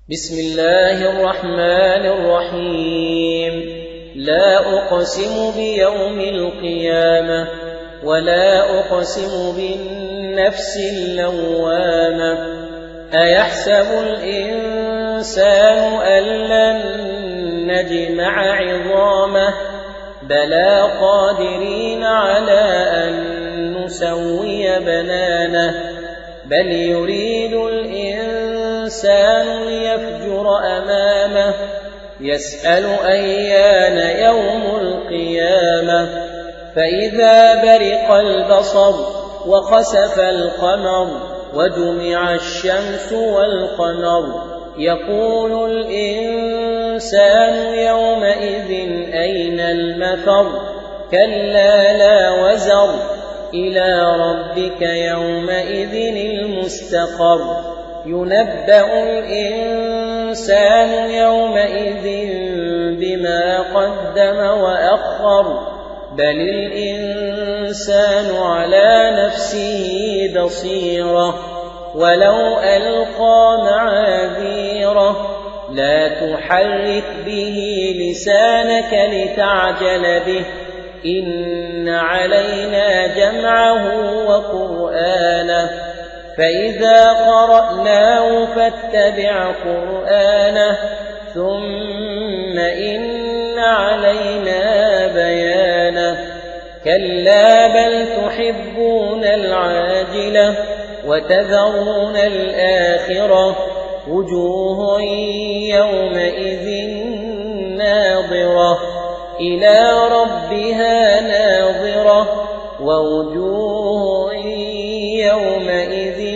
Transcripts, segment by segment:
بسم الله الرحمن الرحيم. لا أقسم بيوم القيامة ولا أقسم بالنفس اللوامة. أيحسب الإنسان أن لن نجمع عظامه بلى قادرين على أن نسوي بنانه بل يريد الإنسان ليفجر أمامه يسأل أيان يوم القيامة. فإذا برق البصر وخسف القمر وجمع الشمس والقمر يقول الإنسان يومئذ أين المفر كلا لا وزر إلى ربك يومئذ المستقر. ينبأ الإنسان يومئذ بما قدم وأخر بل الإنسان على نفسه بصيرة ولو ألقى معاذيره لا تحرك به لسانك لتعجل به إن علينا جمعه وقرآنه فإذا قرأناه فاتبع قرآنه ثم إن علينا بيانه. كلا بل تحبون العاجلة وتذرون الآخرة وجوه يومئذ ناظرة إلى ربها ناظرة ووجوه يومئذ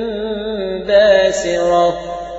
باسرة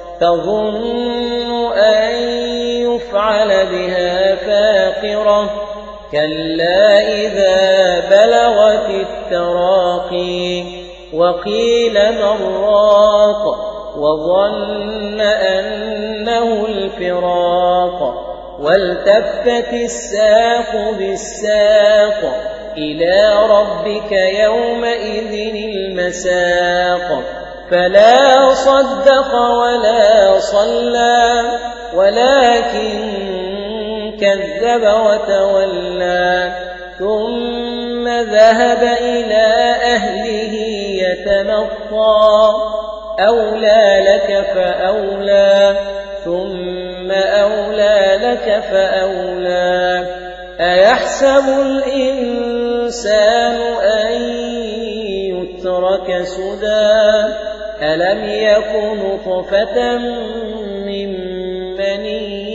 تظن أن يفعل بها فاقرة. كلا إذا بلغت التراقي وقيل من راق وظن أنه الفراق والتفت الساق بالساق إلى ربك يومئذ المساق. فلا صدق ولا صلى ولكن كذب وتولى ثم ذهب إلى أهله يتمطى أولى لك فأولى ثم أولى لك فأولى. أيحسب الإنسان أن يترك سدى ألم يك نطفة من مني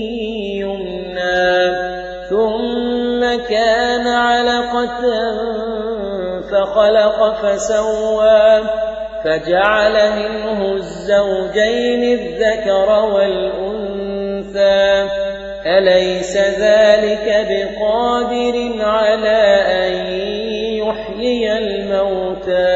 يمنى ثم كان علقة فخلق فسوى فجعل منه الزوجين الذكر والأنثى أليس ذلك بقادر على أن يحيي الموتى